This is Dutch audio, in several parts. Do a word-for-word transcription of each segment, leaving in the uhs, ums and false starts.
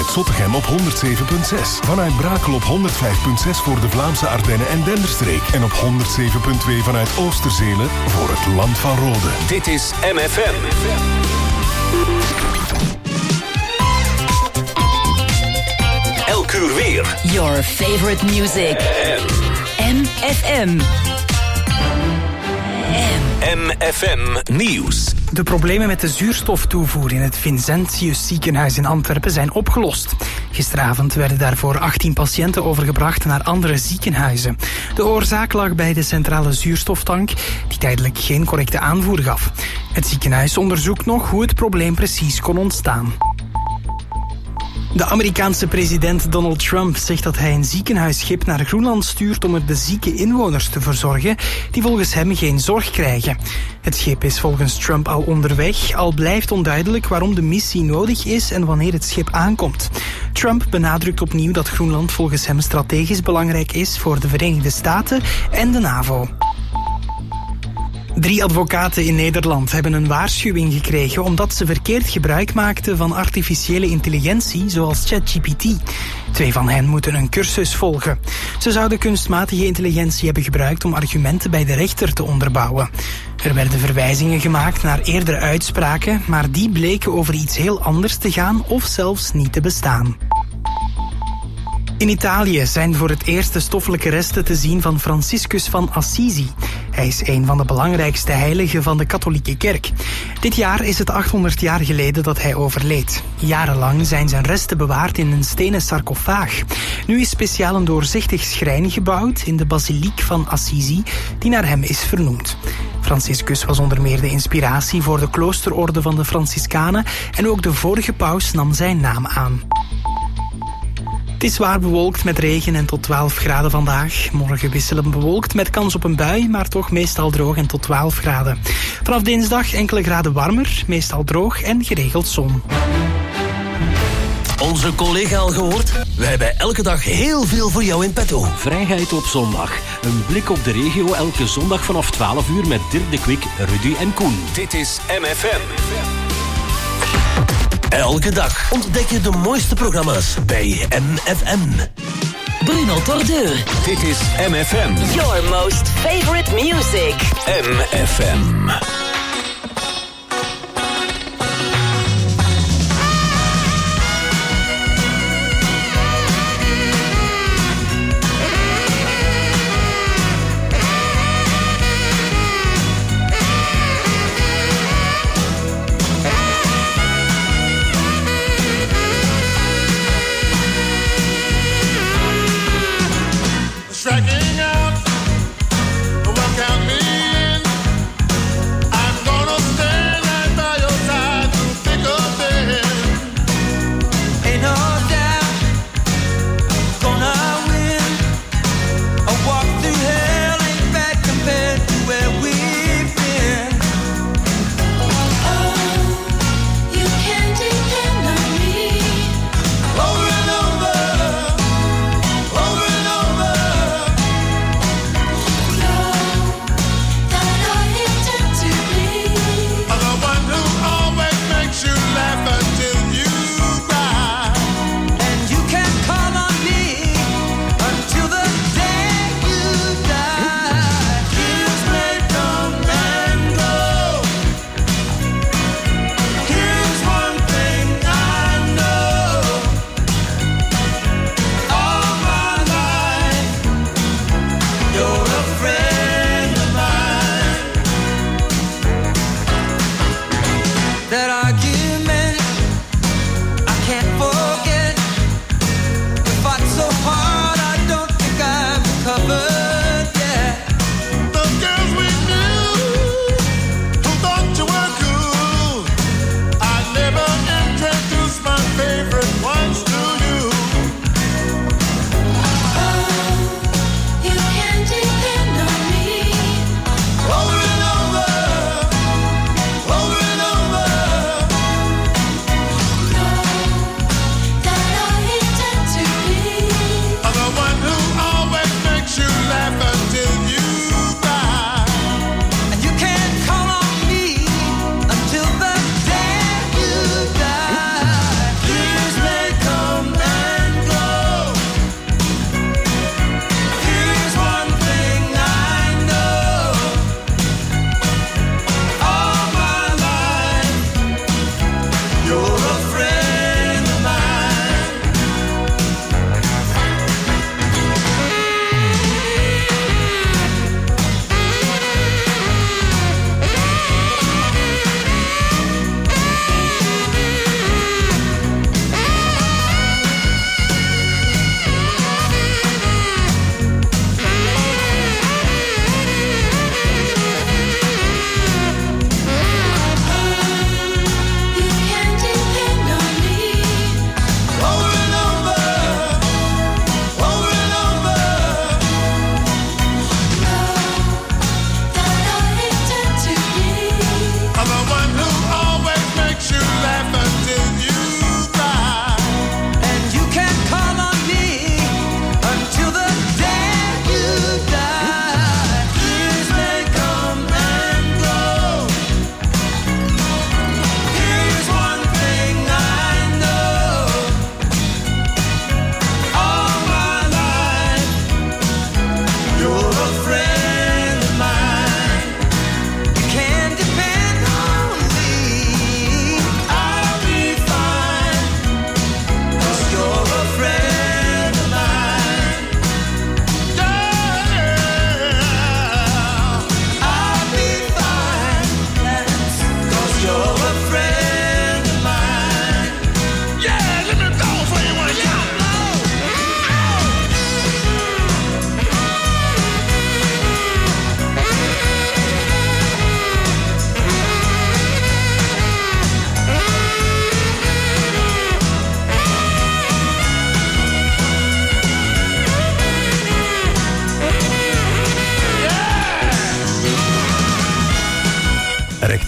vanuit Zottegem op honderd zeven komma zes. Vanuit Brakel op honderd vijf komma zes voor de Vlaamse Ardennen en Denderstreek. En op honderd zeven komma twee vanuit Oosterzele voor het Land van Rode. Dit is M F M. Elk uur weer. Your favorite music. M F M. M F M Nieuws. De problemen met de zuurstoftoevoer in het Vincentius ziekenhuis in Antwerpen zijn opgelost. Gisteravond werden daarvoor achttien patiënten overgebracht naar andere ziekenhuizen. De oorzaak lag bij de centrale zuurstoftank, die tijdelijk geen correcte aanvoer gaf. Het ziekenhuis onderzoekt nog hoe het probleem precies kon ontstaan. De Amerikaanse president Donald Trump zegt dat hij een ziekenhuisschip naar Groenland stuurt om er de zieke inwoners te verzorgen die volgens hem geen zorg krijgen. Het schip is volgens Trump al onderweg, al blijft onduidelijk waarom de missie nodig is en wanneer het schip aankomt. Trump benadrukt opnieuw dat Groenland volgens hem strategisch belangrijk is voor de Verenigde Staten en de NAVO. Drie advocaten in Nederland hebben een waarschuwing gekregen omdat ze verkeerd gebruik maakten van artificiële intelligentie zoals ChatGPT. Twee van hen moeten een cursus volgen. Ze zouden kunstmatige intelligentie hebben gebruikt om argumenten bij de rechter te onderbouwen. Er werden verwijzingen gemaakt naar eerdere uitspraken, maar die bleken over iets heel anders te gaan of zelfs niet te bestaan. In Italië zijn voor het eerst de stoffelijke resten te zien van Franciscus van Assisi. Hij is een van de belangrijkste heiligen van de katholieke kerk. Dit jaar is het achthonderd jaar geleden dat hij overleed. Jarenlang zijn zijn resten bewaard in een stenen sarcofaag. Nu is speciaal een doorzichtig schrijn gebouwd in de basiliek van Assisi, die naar hem is vernoemd. Franciscus was onder meer de inspiratie voor de kloosterorde van de Franciscanen en ook de vorige paus nam zijn naam aan. Het is zwaar bewolkt met regen en tot twaalf graden vandaag. Morgen wisselend bewolkt met kans op een bui, maar toch meestal droog en tot twaalf graden. Vanaf dinsdag enkele graden warmer, meestal droog en geregeld zon. Onze collega al gehoord? We hebben elke dag heel veel voor jou in petto. Vrijheid op zondag. Een blik op de regio elke zondag vanaf twaalf uur met Dirk de Kwik, Rudy en Koen. Dit is M F M. Elke dag ontdek je de mooiste programma's bij M F M. Bruno Tordeur. Dit is M F M. Your most favorite music. M F M. Striking out, well, count me in.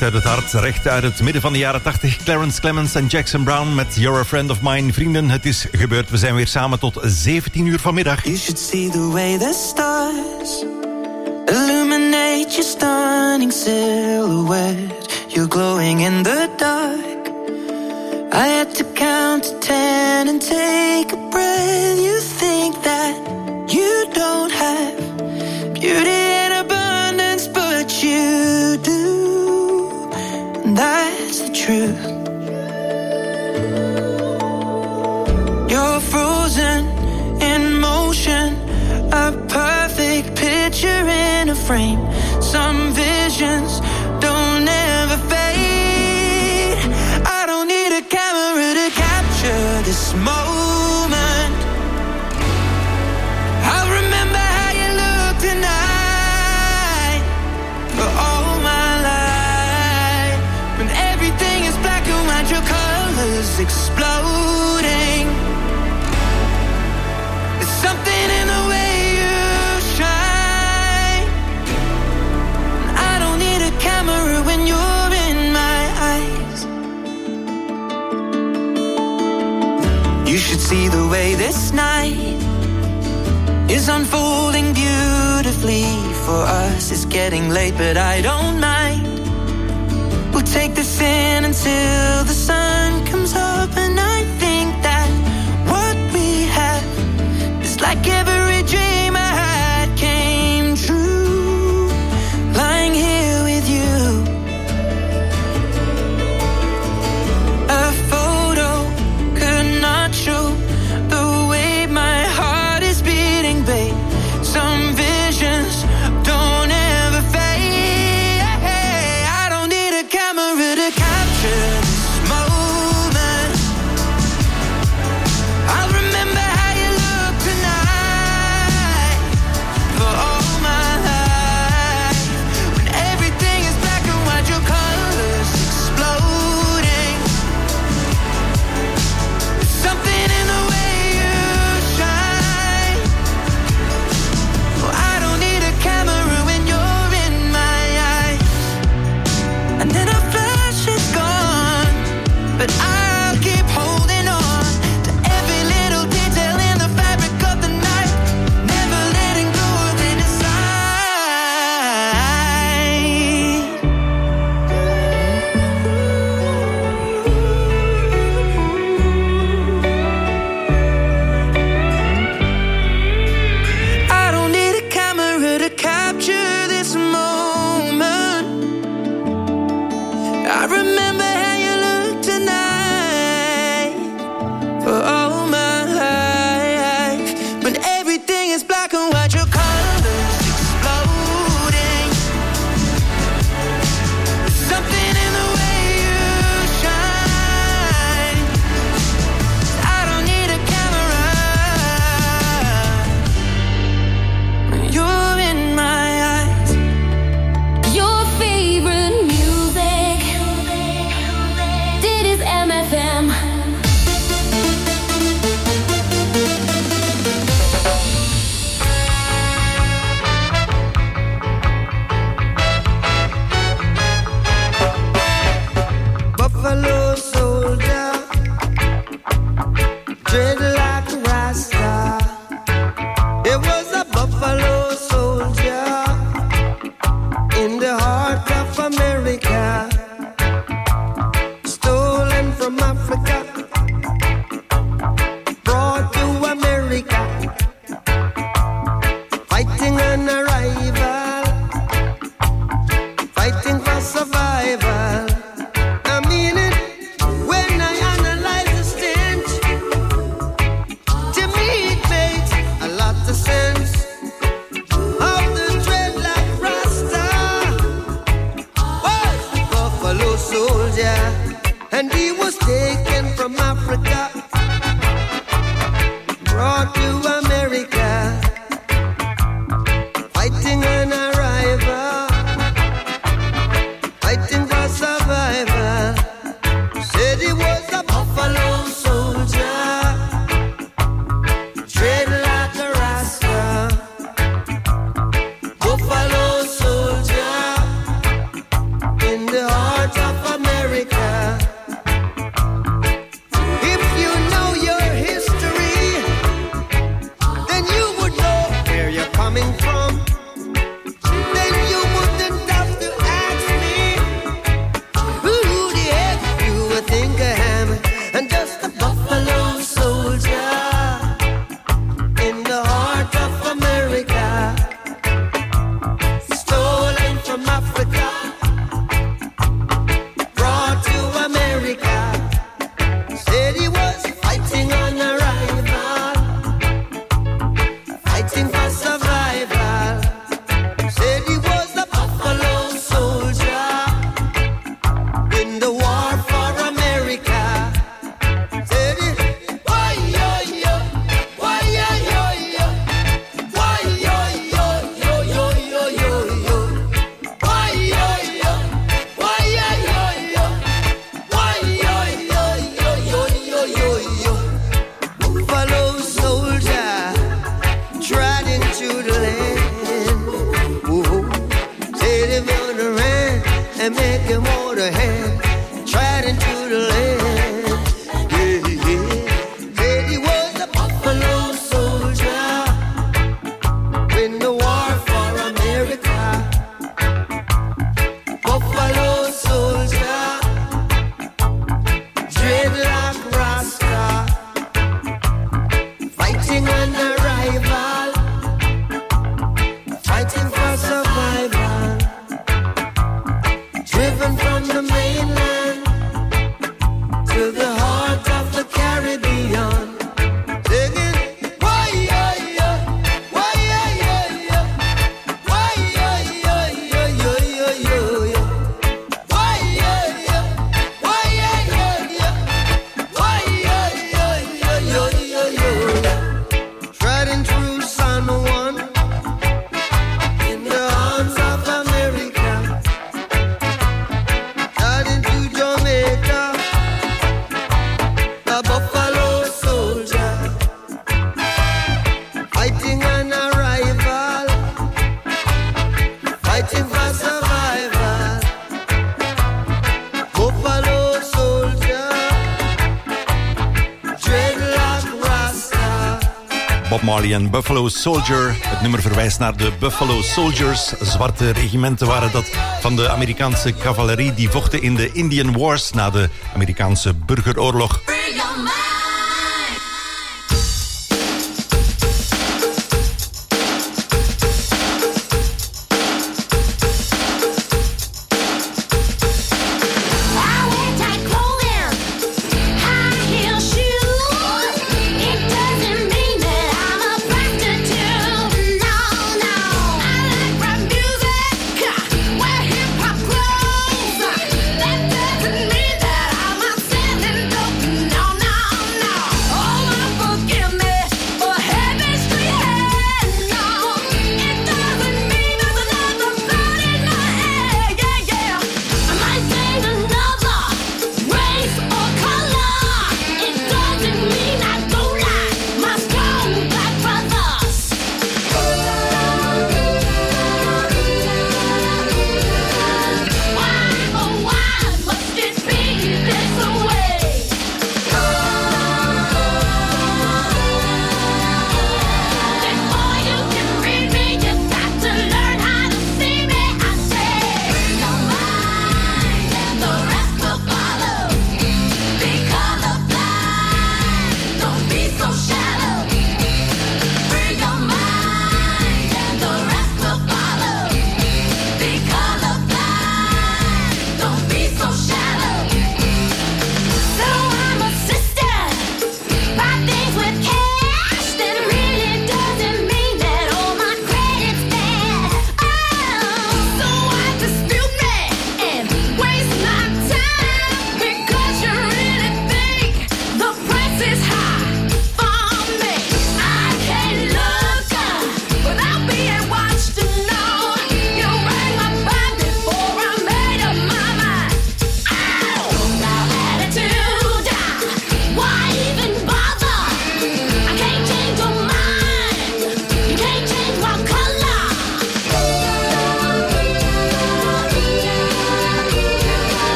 recht uit het hart, recht uit het midden van de jaren tachtig. Clarence Clemons en Jackson Browne met You're a Friend of Mine. Vrienden, het is gebeurd. We zijn weer samen tot zeventien uur vanmiddag. You should see the way the stars illuminate your stunning silhouette. You're glowing in the dark. I had to count to ten and take a breath. You think that you don't have beauty in abundance, but you do, and that's the truth. You're frozen in motion, a perfect picture in a frame. Some visions don't ever fade. I don't need a camera to capture this moment. I'll remember how you look tonight for all my life. When everything is black and white, your colors exploding. There's something in the way you shine. I don't need a camera when you're in my eyes. You should see the way this night is unfolding beautifully for us. It's getting late, but I don't mind. We'll take this in until the sun comes up, and I think that what we have is like every dream I had came true. Lying here with you, a photo could not show the way my heart is beating, babe. Some visions don't ever fade. I don't need a camera to capture this moment. Bob Marley en Buffalo Soldier. Het nummer verwijst naar de Buffalo Soldiers. Zwarte regimenten waren dat van de Amerikaanse cavalerie die vochten in de Indian Wars na de Amerikaanse burgeroorlog.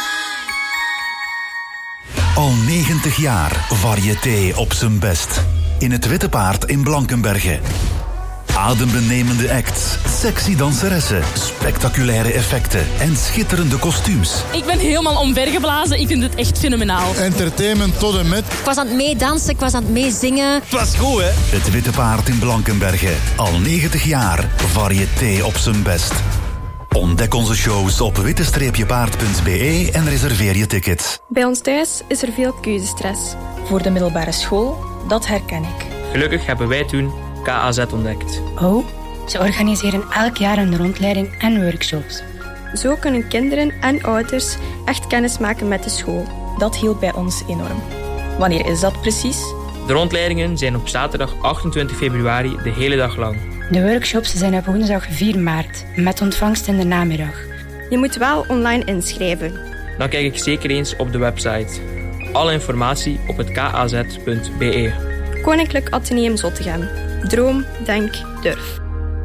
Al negentig jaar variété op zijn best. in het Witte Paard in Blankenberge. Adembenemende acts, sexy danseressen, spectaculaire effecten en schitterende kostuums. Ik ben helemaal omvergeblazen. Ik vind het echt fenomenaal. Entertainment tot en met. Ik was aan het meedansen, ik was aan het meezingen. Het was goed, hè? Het Witte Paard in Blankenberge. Al negentig jaar variété op zijn best. Ontdek onze shows op witte paard punt b e en reserveer je tickets. Bij ons thuis is er veel keuzestress. Voor de middelbare school, dat herken ik. Gelukkig hebben wij toen K A Z ontdekt. Oh, ze organiseren elk jaar een rondleiding en workshops. Zo kunnen kinderen en ouders echt kennis maken met de school. Dat hielp bij ons enorm. Wanneer is dat precies? De rondleidingen zijn op zaterdag achtentwintig februari de hele dag lang. De workshops zijn op woensdag vier maart, met ontvangst in de namiddag. Je moet wel online inschrijven. Dan kijk ik zeker eens op de website. Alle informatie op het k a z punt b e. Koninklijk Atheneum Zottegem. Droom, denk, durf.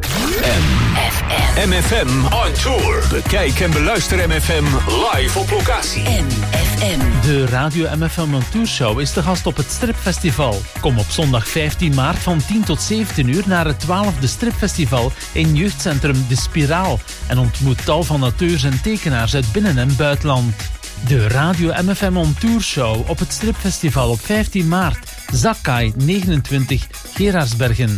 M F M on tour. Bekijk en beluister M F M live op locatie. M F M. De Radio M F M on Tour Show is de gast op het Stripfestival. Kom op zondag vijftien maart van tien tot zeventien uur naar het twaalfde Stripfestival in jeugdcentrum De Spiraal en ontmoet tal van auteurs en tekenaars uit binnen- en buitenland. De Radio M F M on Tour Show op het Stripfestival op vijftien maart. Zakkai negenentwintig, Gerardsbergen.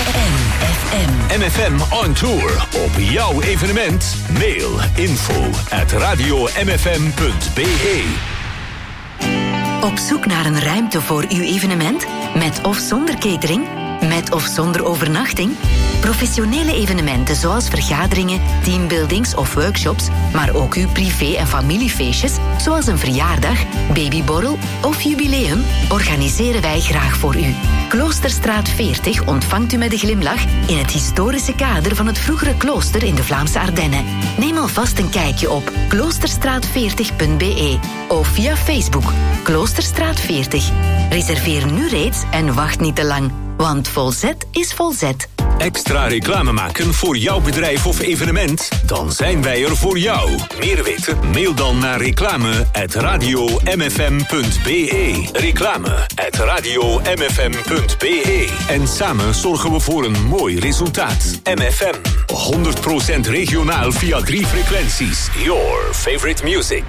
M F M on tour. Op jouw evenement. Mail info at radio m f m punt b e. Op zoek naar een ruimte voor uw evenement? Met of zonder catering? Met of zonder overnachting? Professionele evenementen zoals vergaderingen, teambuildings of workshops, maar ook uw privé- en familiefeestjes, zoals een verjaardag, babyborrel of jubileum, organiseren wij graag voor u. Kloosterstraat veertig ontvangt u met een glimlach in het historische kader van het vroegere klooster in de Vlaamse Ardennen. Neem alvast een kijkje op kloosterstraat veertig punt b e of via Facebook Kloosterstraat veertig. Reserveer nu reeds en wacht niet te lang, want volzet is volzet. Extra reclame maken voor jouw bedrijf of evenement? Dan zijn wij er voor jou. Meer weten? Mail dan naar reclame at radio m f m punt b e. Reclame at radio m f m punt b e. En samen zorgen we voor een mooi resultaat. M F M. honderd procent regionaal via drie frequenties. Your favorite music.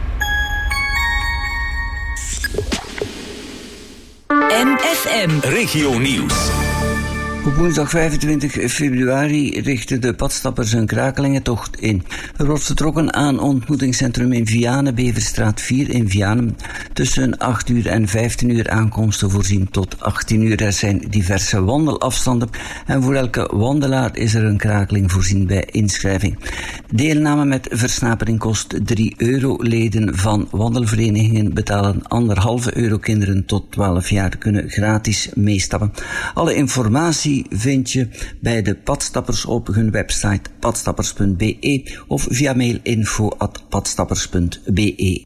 M F M. Regio Nieuws. Op woensdag vijfentwintig februari richtten de padstappers een krakelingentocht in. Er wordt vertrokken aan ontmoetingscentrum in Vianen, Beverstraat vier in Vianen. Tussen acht uur en vijftien uur aankomsten voorzien tot achttien uur. Er zijn diverse wandelafstanden en voor elke wandelaar is er een krakeling voorzien bij inschrijving. Deelname met versnapering kost drie euro. Leden van wandelverenigingen betalen anderhalve euro. Kinderen tot twaalf jaar kunnen gratis meestappen. Alle informatie vind je bij de padstappers op hun website padstappers punt b e of via mail info at padstappers punt b e.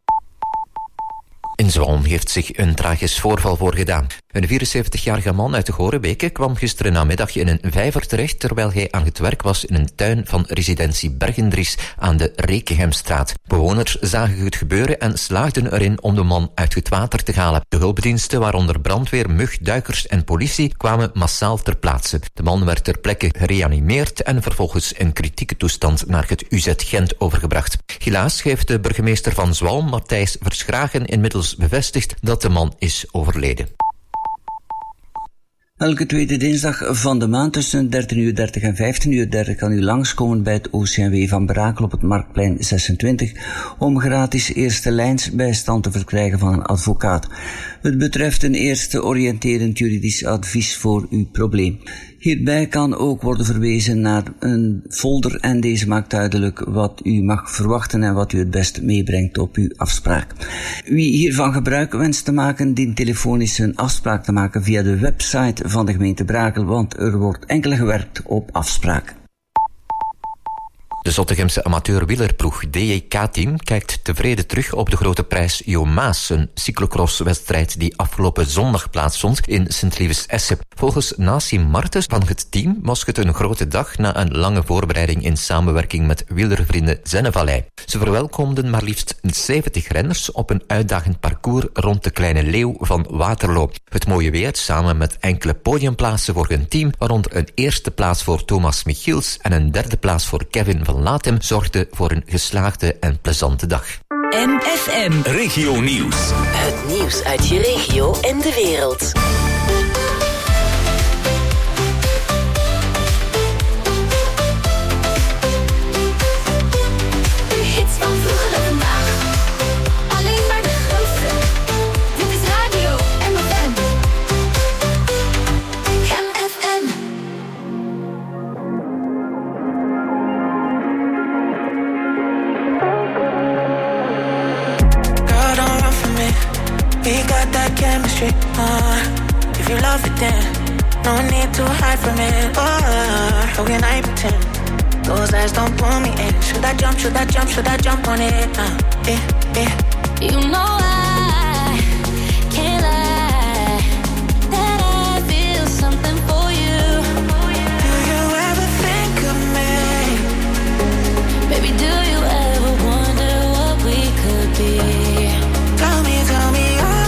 In Zwalm heeft zich een tragisch voorval voorgedaan. Een vierenzeventigjarige man uit de Gorenbeke kwam gisteren namiddag in een vijver terecht terwijl hij aan het werk was in een tuin van residentie Bergendries aan de Rekenhemstraat. Bewoners zagen het gebeuren en slaagden erin om de man uit het water te halen. De hulpdiensten, waaronder brandweer, mug, duikers en politie, kwamen massaal ter plaatse. De man werd ter plekke gereanimeerd en vervolgens in kritieke toestand naar het U Z Gent overgebracht. Helaas heeft de burgemeester van Zwalm, Matthijs Verschragen, inmiddels bevestigd dat de man is overleden. Elke tweede dinsdag van de maand tussen dertien uur dertig en vijftien uur dertig kan u langskomen bij het O C M W van Brakel op het Marktplein zesentwintig om gratis eerste lijns bijstand te verkrijgen van een advocaat. Het betreft een eerste oriënterend juridisch advies voor uw probleem. Hierbij kan ook worden verwezen naar een folder en deze maakt duidelijk wat u mag verwachten en wat u het best meebrengt op uw afspraak. Wie hiervan gebruik wenst te maken, dient telefonisch een afspraak te maken via de website van de gemeente Brakel, want er wordt enkel gewerkt op afspraak. De Zottegemse amateurwielerploeg D J K-team kijkt tevreden terug op de grote prijs Jo Maas, een cyclocross-wedstrijd die afgelopen zondag plaatsvond in Sint-Lieves-Essen. Volgens Nassim Martens van het team was het een grote dag na een lange voorbereiding in samenwerking met wielervrienden Zennevallei. Ze verwelkomden maar liefst zeventig renners op een uitdagend parcours rond de Kleine Leeuw van Waterloo. Het mooie weer, samen met enkele podiumplaatsen voor hun team, waaronder een eerste plaats voor Thomas Michiels en een derde plaats voor Kevin van Latem, zorgde voor een geslaagde en plezante dag. M F M Regio Nieuws. Het nieuws uit je regio en de wereld. Chemistry, uh, if you love it then no need to hide from it, uh, how can I pretend those eyes don't pull me in? Should I jump, should I jump, should I jump on it, uh, eh, eh. You know I can't lie that I feel something for you. Do you ever think of me? Baby, do you ever wonder what we could be? Tell me, tell me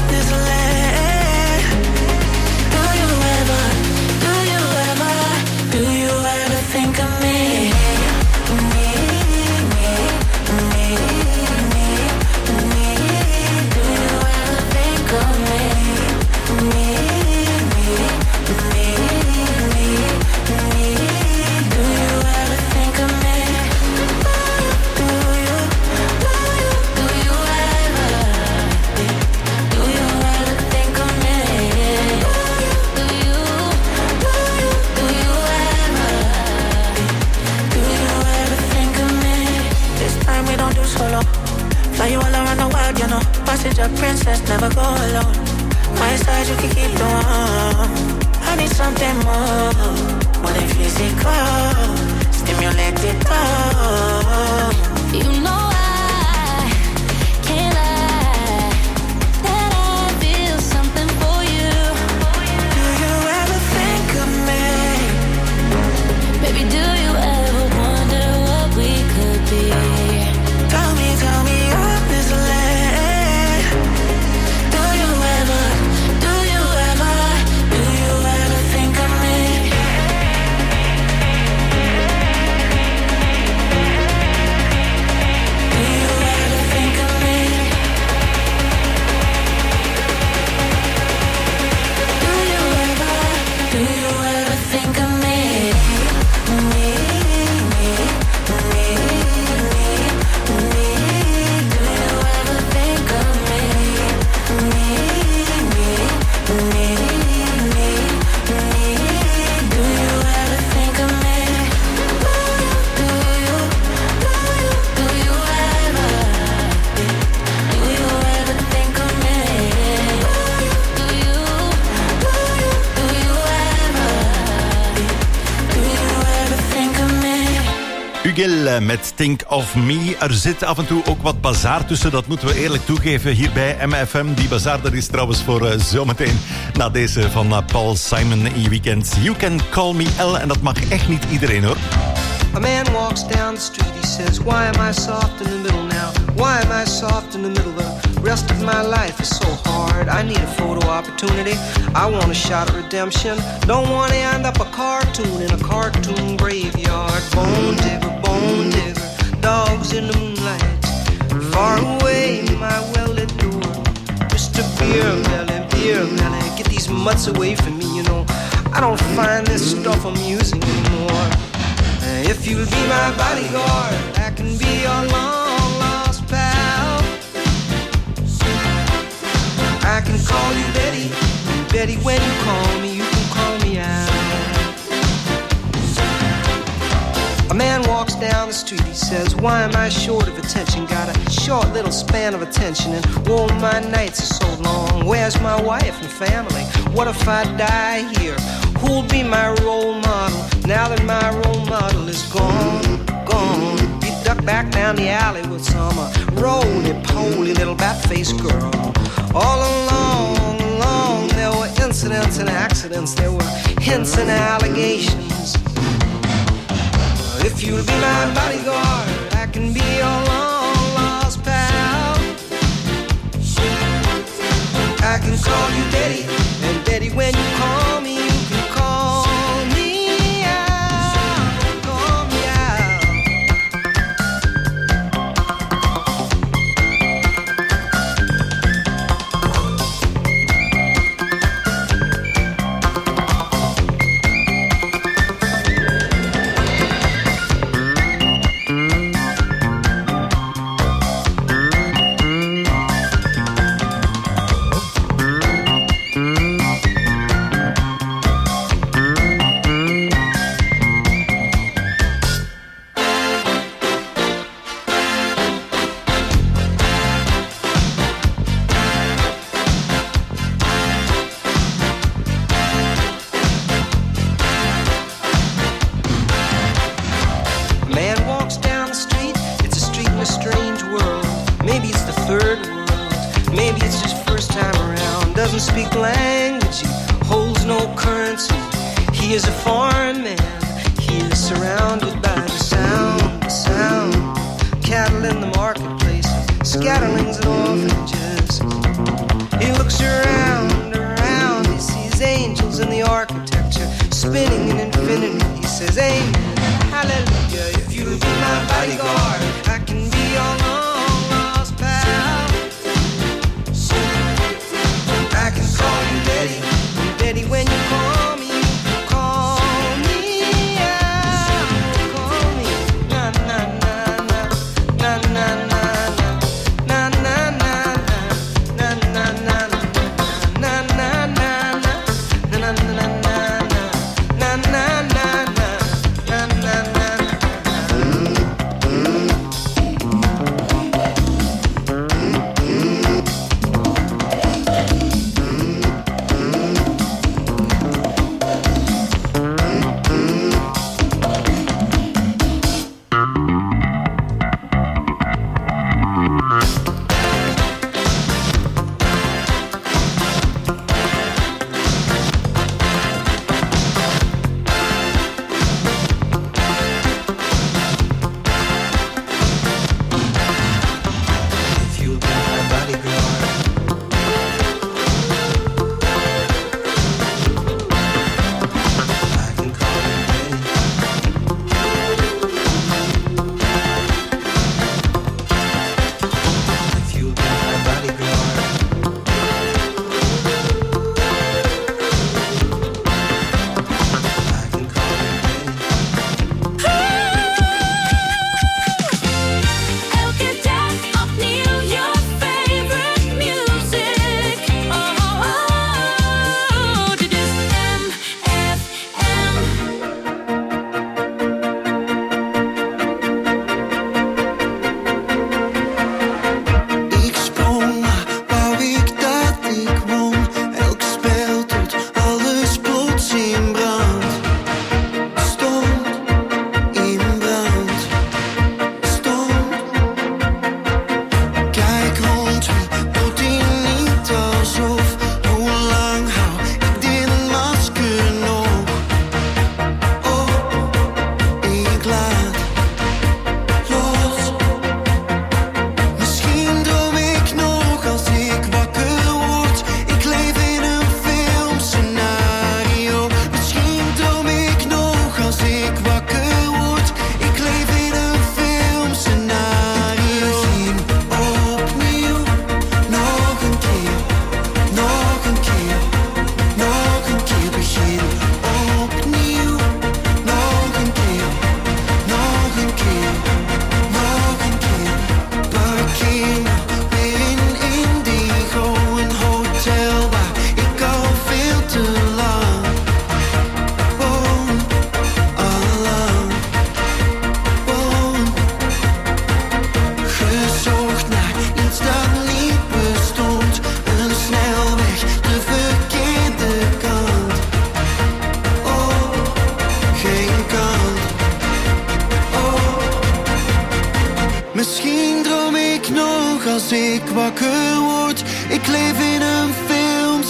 fly you all around the world, you know. Passage a princess, never go alone. My side, you can keep the warm. I need something more, more than physical. Stimulate it all. You know I can't lie that I feel something for you. Do you ever think of me? Baby, do you ever wonder what we could be? Tell me, tell me honestly. Do you ever, do you ever, do you ever think of me? Do you ever think of me? Do you ever, do you ever think of me? Me, me, me, me. Ugel met Think of Me. Er zit af en toe ook wat bazaar tussen, dat moeten we eerlijk toegeven hier bij M F M. Die bazaar dat is trouwens voor uh, zometeen na deze van uh, Paul Simon in je weekend. You Can Call Me L, en dat mag echt niet iedereen hoor. A man walks down the street, he says, why am I soft in the middle now? Why am I soft in the middle? The rest of my life is so hard. I need a photo opportunity. I want a shot at redemption. Don't want to end up a cartoon in a cartoon graveyard. Bone digger, bone digger, dogs in the moonlight. Far away, my well-lit door. Mister Beer Melly, Beer Melly, get these mutts away from me, you know. I don't find this stuff amusing anymore. If you'll be my bodyguard, I can be your long-lost pal. I can call you Betty, Betty, when you call me, you can call me out. A man walks down the street. street, he says, why am I short of attention? Got a short little span of attention, and oh, my nights are so long. Where's my wife and family? What if I die here? Who'll be my role model now that my role model is gone, gone? You duck back down the alley with some uh, roly-poly little bat-faced girl. All along, along, there were incidents and accidents, there were hints and allegations. If you'll be my bodyguard, I can be your long-lost pal. I can call you Daddy, and Daddy, when you call me, you can call me out, call me out.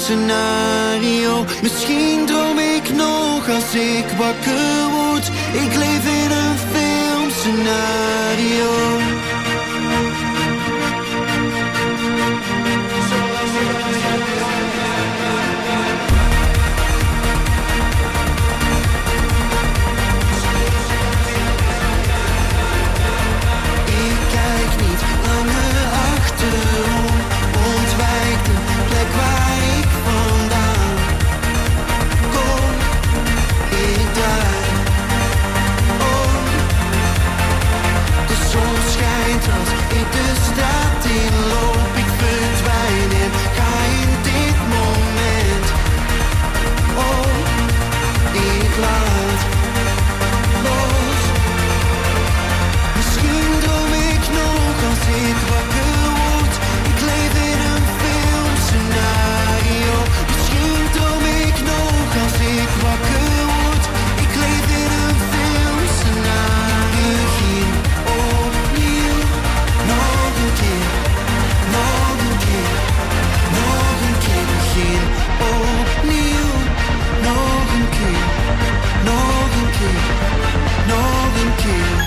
filmscenario. Misschien droom ik nog als ik wakker word. Ik leef in een filmscenario. Ontwijk de plek waar ik vandaan kom. Ik draai om. De zon schijnt als ik de straat inloop. Ik verdwijn en ga in dit moment. Oh, ik laat los. Misschien droom ik nog als ik wakker. Misschien droom ik nog als ik wakker word. Ik leef in een filmscenario. Begin opnieuw. Nog een keer, nog een keer, nog een keer. Begin opnieuw. Nog een keer, nog een keer, nog een keer.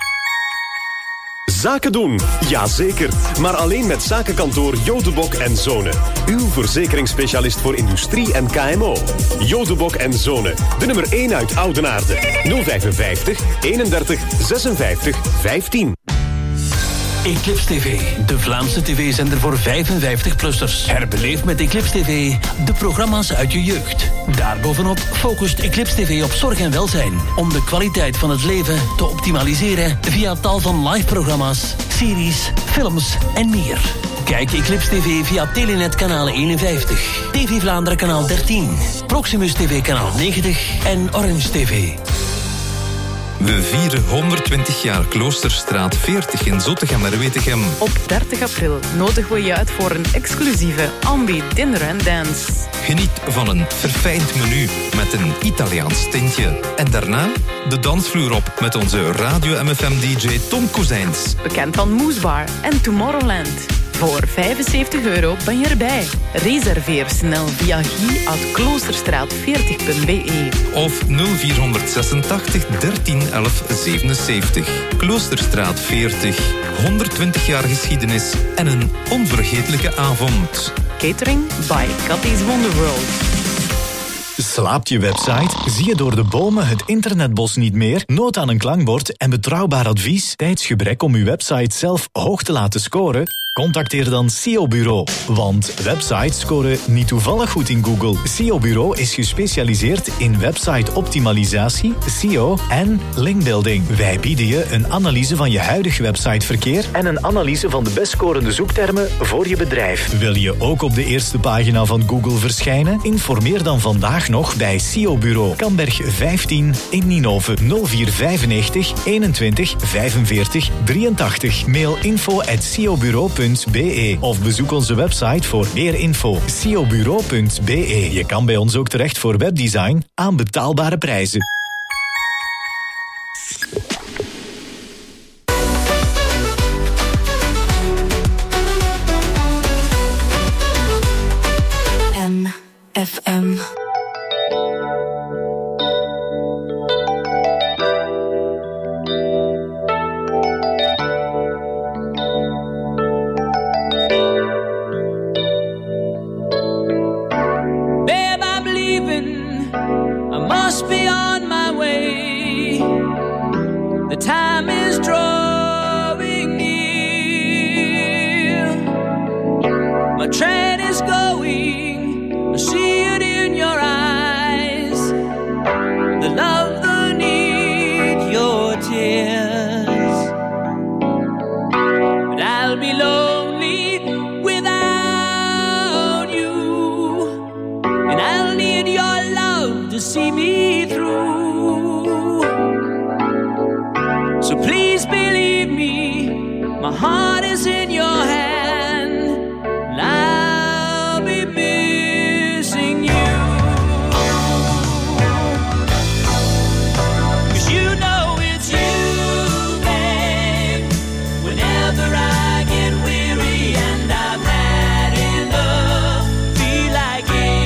Zaken doen, jazeker. Maar alleen met zakenkantoor Jodebok en Zonen. Uw verzekeringsspecialist voor industrie en K M O. Jodebok en Zonen. De nummer één uit Oudenaarde. nul vijfenvijftig, eenendertig, zesenvijftig, vijftien. Eclipse T V, de Vlaamse tv-zender voor vijfenvijftig-plussers. Herbeleef met Eclipse T V de programma's uit je jeugd. Daarbovenop focust Eclipse T V op zorg en welzijn. Om de kwaliteit van het leven te optimaliseren via tal van live-programma's, series, films en meer. Kijk Eclipse T V via Telenet kanaal eenenvijftig, T V Vlaanderen kanaal dertien, Proximus T V kanaal negentig en Orange T V. We vieren honderdtwintig jaar Kloosterstraat veertig in Zottegem-Wetegem. Op dertig april nodigen we je uit voor een exclusieve Ambi Dinner and Dance. Geniet van een verfijnd menu met een Italiaans tintje. En daarna de dansvloer op met onze Radio M F M-D J Tom Kozijns. Bekend van Moesbar en Tomorrowland. Voor vijfenzeventig euro ben je erbij. Reserveer snel via guy at kloosterstraat veertig punt b e. Of nul vierhonderdzesentachtig dertien elf zevenenzeventig. Kloosterstraat veertig. honderdtwintig jaar geschiedenis en een onvergetelijke avond. Catering by Cathy's Wonderworld. Slaapt je website? Zie je door de bomen het internetbos niet meer? Nood aan een klankbord en betrouwbaar advies? Tijdsgebrek om uw website zelf hoog te laten scoren? Contacteer dan S E O Bureau. Want websites scoren niet toevallig goed in Google. S E O Bureau is gespecialiseerd in website-optimalisatie, S E O en linkbuilding. Wij bieden je een analyse van je huidige websiteverkeer en een analyse van de best scorende zoektermen voor je bedrijf. Wil je ook op de eerste pagina van Google verschijnen? Informeer dan vandaag nog bij S E O Bureau. Kamberg vijftien in Ninove. nul vier vijfennegentig eenentwintig vijfenveertig drieëntachtig. Mail info at s e o bureau punt b e of bezoek onze website voor meer info. s e o bureau punt b e. Je kan bij ons ook terecht voor webdesign aan betaalbare prijzen. M F M. Like it.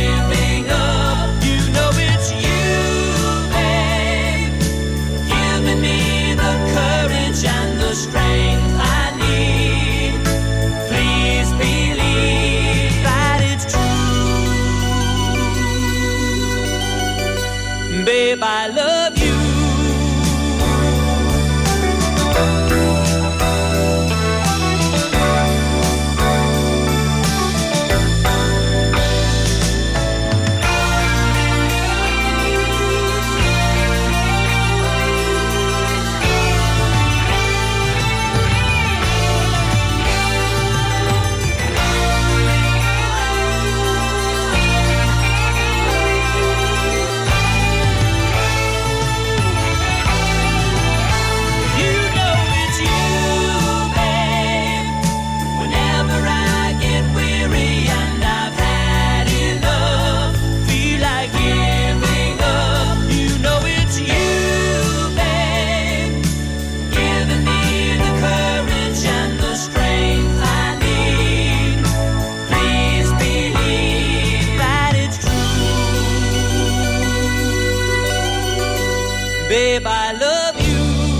Babe, I love you. Babe, I love you.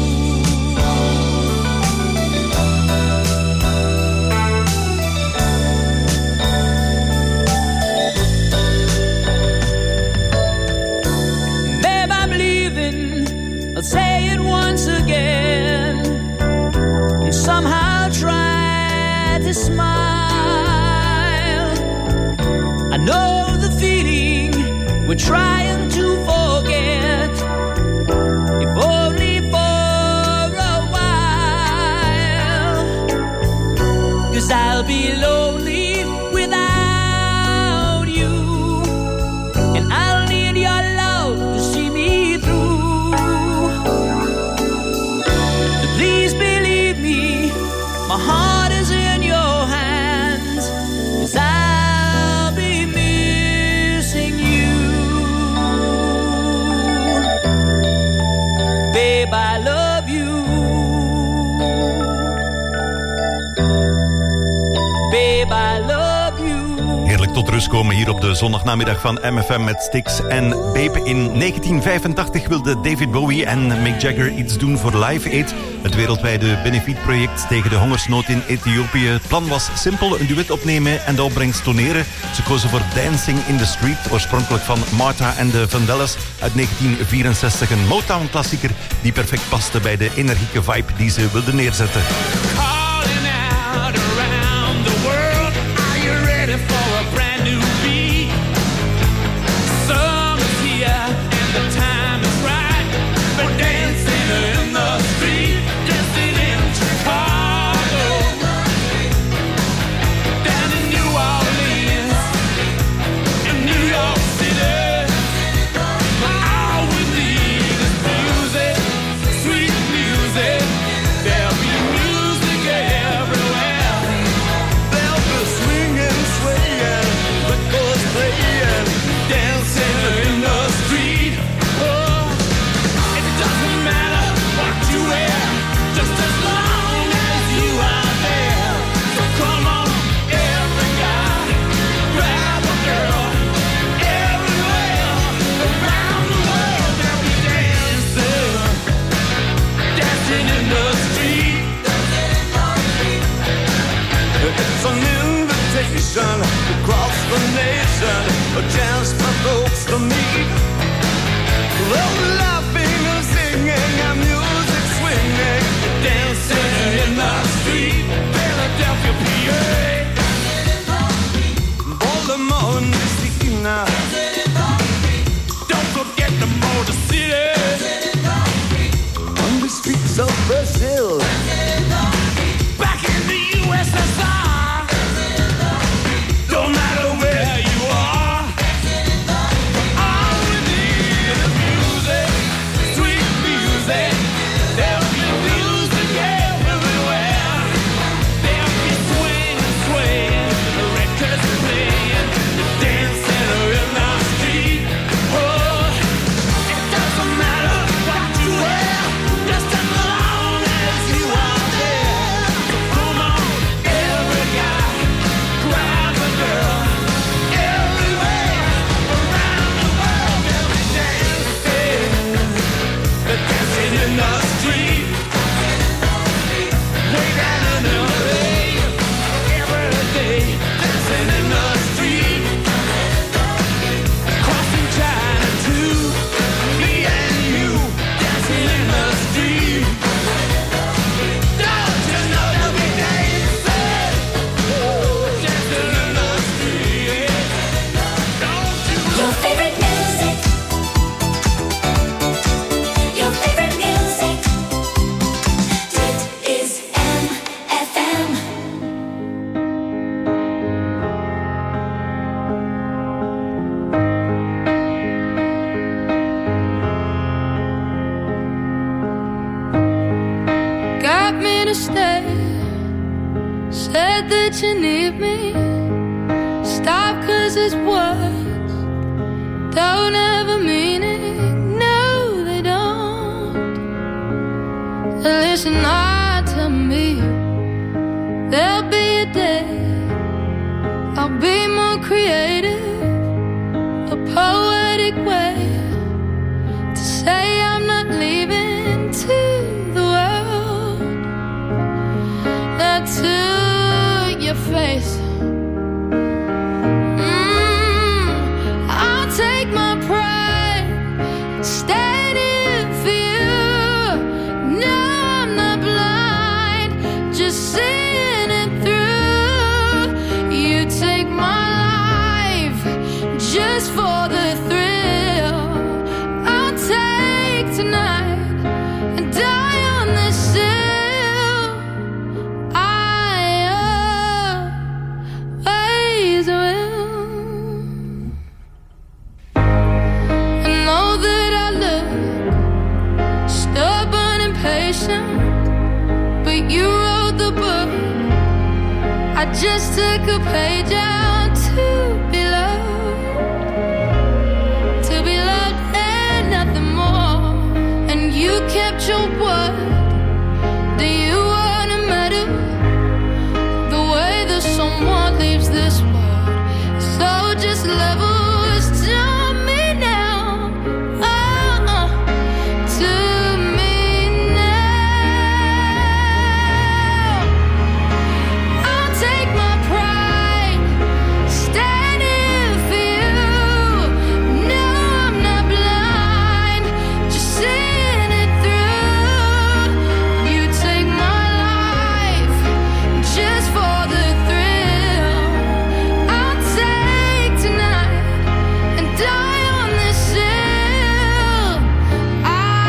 Babe, I'm leaving. I'll say it once again. And somehow try to smile. I know the feeling we're trying to forget. If only for a while, 'cause I'll be lonely without you, and I'll need your love to see me through. So please believe me, my heart is in your hands, 'cause I'll be missing you. Babe, I love you. Babe, I love you. Heerlijk tot rust komen hier op de zondagnamiddag van M F M met Styx en Babe. In negentien vijfentachtig wilden David Bowie en Mick Jagger iets doen voor Live Aid, het wereldwijde benefietproject tegen de hongersnood in Ethiopië. Het plan was simpel, een duet opnemen en de opbrengst doneren. Ze kozen voor Dancing in the Street, oorspronkelijk van Martha en de Vandellas uit negentien vierenzestig. Een Motown-klassieker die perfect paste bij de energieke vibe die ze wilden neerzetten. Calling out around the world. Are you ready for a brand new beat? Summer's here and the time is right. We're dancing in the street, dancing in Chicago, down in New Orleans, in New York City. All we need is music, sweet music. There'll be music everywhere. There'll be swinging, swaying, records playing, dancing in the street. Oh, it doesn't matter what you wear, just as long as you are there. So come on, every guy, grab a girl, everywhere, around the world. They'll be dancing, dancing in the street. It's an invitation across the nation, a chance for folks to meet. They'll be laughing and singing and music swinging, dancing in the street. Philadelphia, P A, Baltimore and D C now. Don't forget the Motor City, on the streets of Brazil, back in the U S S R. Don't matter where you are, all we need is music, sweet music. There'll be music everywhere. There'll be swing and swaying, the records playing, dancing in the street. Oh, it doesn't matter what you wear, just as long as you are there. that you need me. Stop, cause it's words don't ever mean it. No, they don't. Listen, I tell me there'll be a day I'll be more creative, a poetic way to say I'm not leaving to the world, not to your face. Mm, I'll take my pride, stand in for you. No, I'm not blind, just seeing it through. You take my life just for the thrill. I'll take tonight and die on this sill. I always will. I know that I look stubborn and patient, but you wrote the book. I just took a page out to be loved, to be loved and nothing more. And you kept your word. Do you want a medal? The way that someone leaves this world. So just levels to me now. Oh, uh, to me now. I'll take my pride, stand in for you. No, I'm not blind, just seeing it through. You take my life just for the thrill. I'll take tonight and die on this sill. I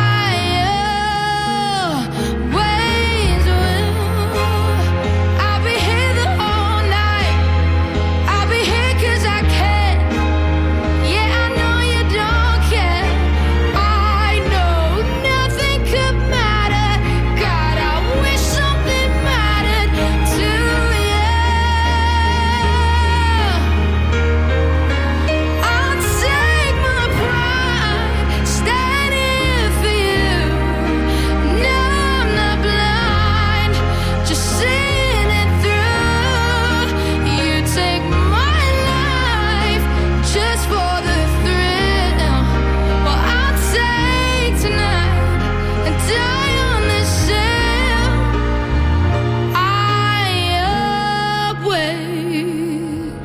always will. I'll be here the whole night. I'll be here 'cause I can. Yeah, I know you don't care. I know nothing could matter. God, I wish something mattered to you. I'll take my pride, stand in for you. No, I'm not blind, just seeing it through. You take my life just for the thrill. Well, I'll take tonight and die on this sill. I always,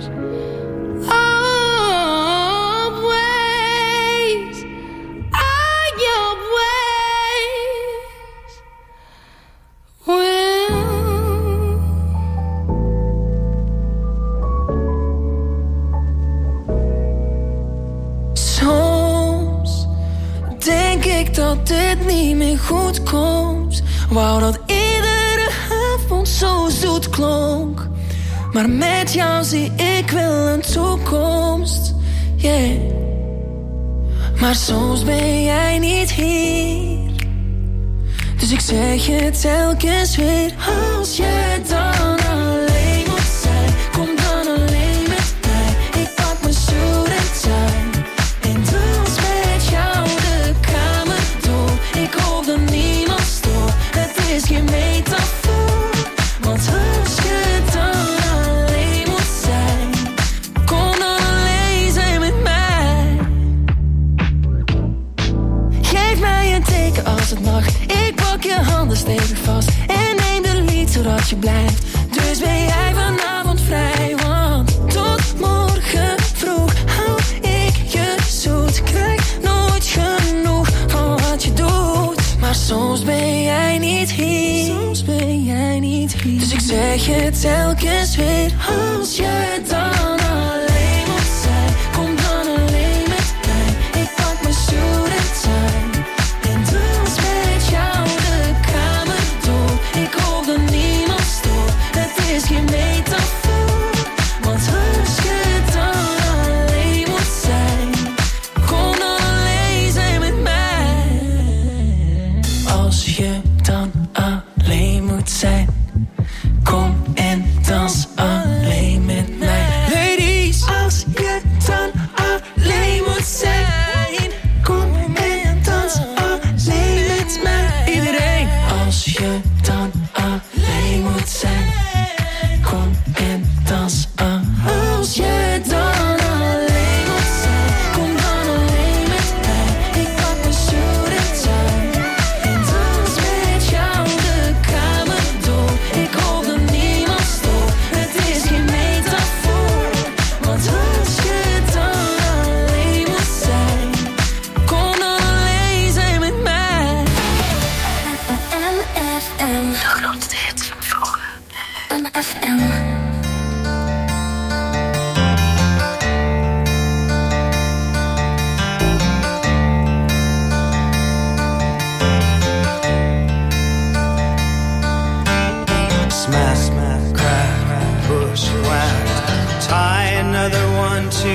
always, I always will. Soms denk ik dat dit niet meer goed komt. Wou dat iedere avond zo zoet klonk. Maar met jou zie ik wel een toekomst. Yeah. Maar soms ben jij niet hier. Dus ik zeg je telkens weer. Als je dan alleen moet zijn, kom dan alleen met mij. Ik pak mijn suit en tie en dans met jou de kamer door. Ik hoop dat niemand stoort, het is geen metafoor. Want als je dan alleen moet zijn, kom dan alleen zijn met mij. Geef mij een teken als het mag. Ik pak je handen stevig vast en neem de lied zodat je blijft. Dus ben jij vanavond vrij, want tot morgen vroeg hou ik je zoet. Krijg nooit genoeg van wat je doet. Maar soms ben jij niet hier, soms ben jij niet hier. Dus ik zeg je telkens weer. Als je dan alleen moet zijn, kom dan alleen met mij. Ik pak mijn suit en tie en dans met jou de kamer door. Ik hoop dat niemand stoort, het is geen metafoor. Want als je dan alleen moet zijn, kom dan alleen zijn met mij. Als je dan alleen moet zijn, kom en dans alleen.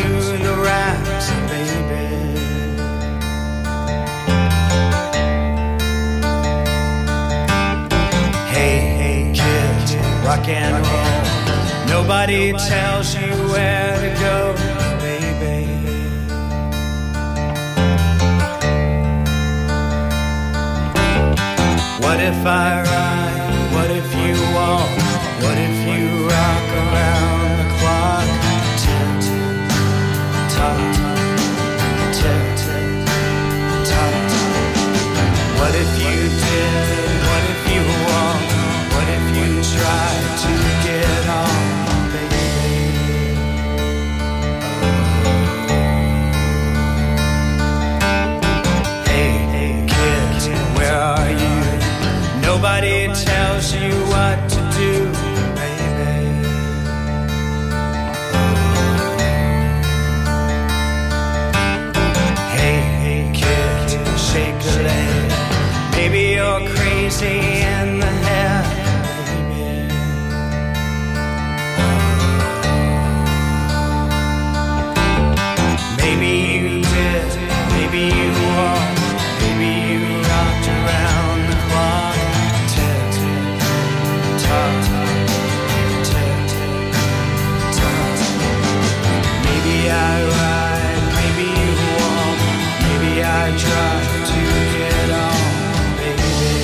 to the racks, baby. Hey, hey, kids, rock and roll. Nobody tells you where to go, baby. What if I ride? What if you walk? What if you rock around the clock? Tick, tock, tick, tock. What if you did? What if you walk? What if you try to get on, baby? Hey, hey, kids, where are you? Nobody tells you what to do, baby. Hey, hey, kid, shake a leg. Maybe you're crazy in the head, baby. Maybe you did, maybe you walked, maybe you rocked around the clock. Maybe I ride, maybe you walk, maybe I try to get on, baby.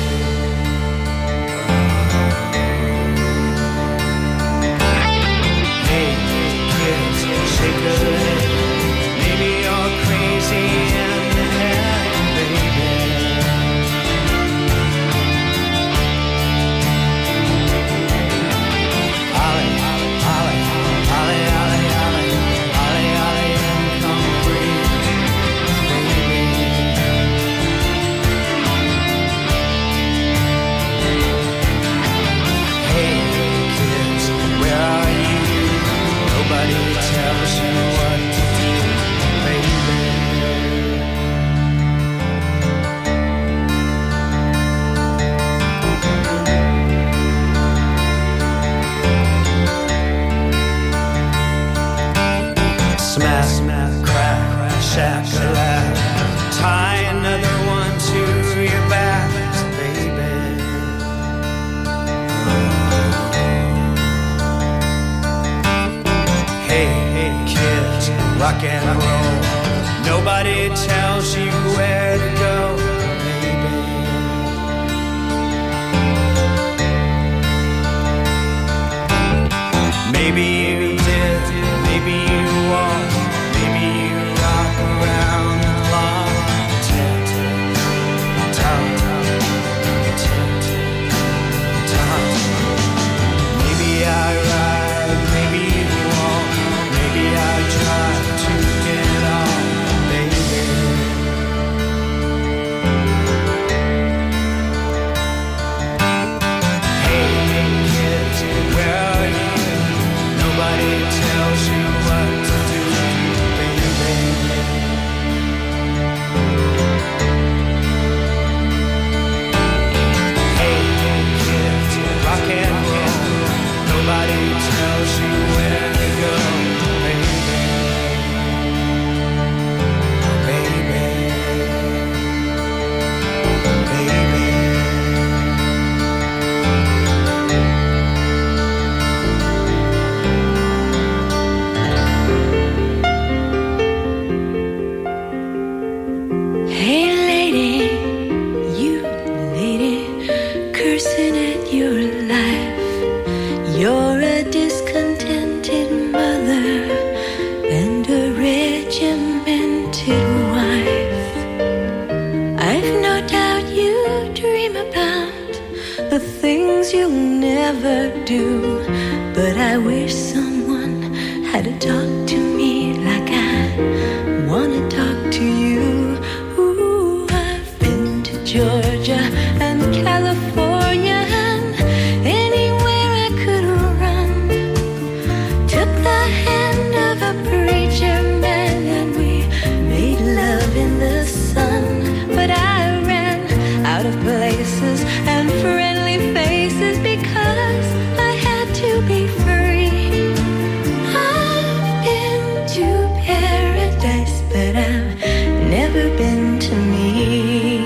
Hey, kids, shake a leg. Maybe you're crazy in the head, baby. Ollie, Ollie, Ollie, Ollie, Ollie, Ollie, Ollie, and come free, baby. Hey, kids, where are you? Nobody tells you what to do, baby. Smack, smack, crack, shack-a-lack. Tie another one to your back, baby. Hey, hey, kids, rock and roll. Nobody tells you where to go, baby. Maybe you did, maybe you walked, maybe you rock around the clock. Tick, tock, tick, tock. Maybe I ride, maybe you walk, maybe I try to get on, baby. Hey, hey, kids, where are you? Nobody tells you what to do, baby. Hey, hey, kids, rock and roll. Nobody tells you where to go, baby. Baby, baby. Hey lady, you lady, cursing at your life. You're a discontented mother and a regimented wife. I've no doubt you dream about the things you'll never do, but I wish someone had to talk to me like I wanna talk to you. Ooh, I've been to Georgia and California and anywhere I could run. Took the hand of a preacher man and we made love in the sun. But I ran out of places and friendly faces because I had to be free. I've never been to me.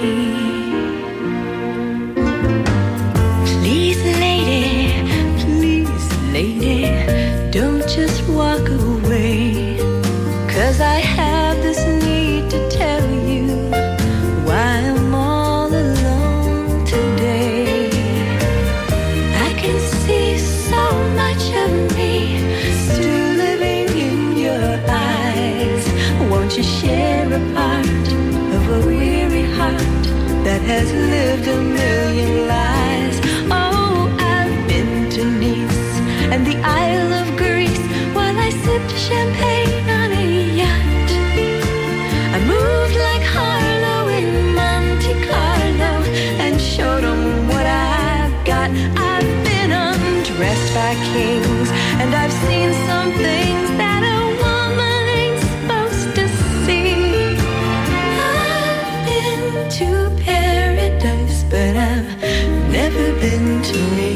Please, lady, please, lady, don't just walk away, 'cause I have this need to tell you why I'm all alone today. I can see so much of me still living in your eyes. Won't you share a part of a weary heart that has lived a million lives? Oh, I've been to Nice and the Isle of Greece while I sipped champagne on a yacht. I moved like Harlow in Monte Carlo and showed them what I've got. I've been undressed by kings and I've seen some things that a woman ain't supposed to see. I've been to paradise, but I've never been to me.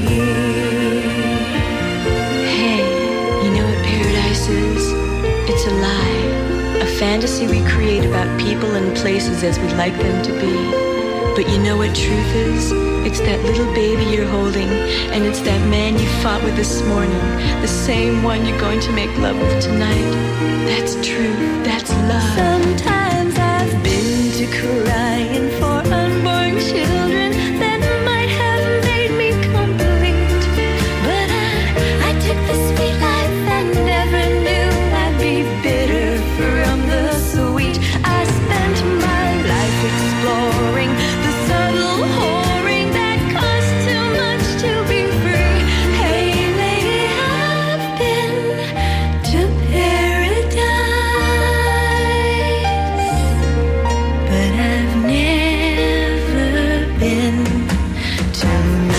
Hey, you know what paradise is? It's a lie, a fantasy we create about people and places as we'd like them to be. But you know what truth is? It's that little baby you're holding, and it's that man you fought with this morning, the same one you're going to make love with tonight. That's truth, that's love. Sometimes I've been to crying for unborn children that might have made me complete. But I, I took the sweet life and never knew I'd be bitter from the sweet. I spent my life exploring the subtle whoring that costs too much to be free. Hey lady, I've been to paradise, but I've never been to me.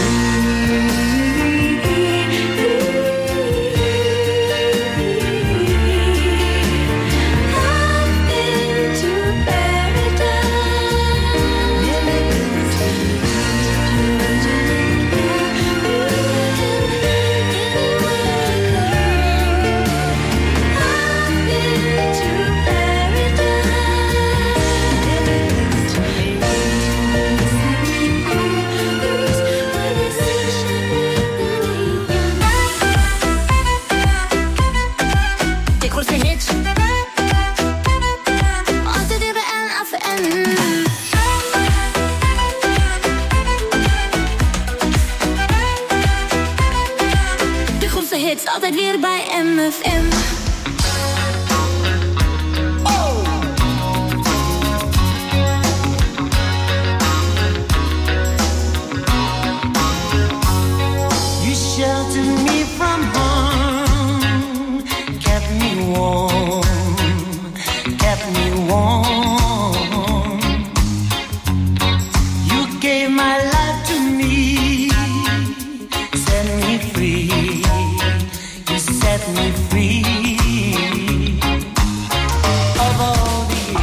I've been to paradise, never been to De grootste hits. Altijd weer bij N F M. De grootste hits, altijd weer bij M F M.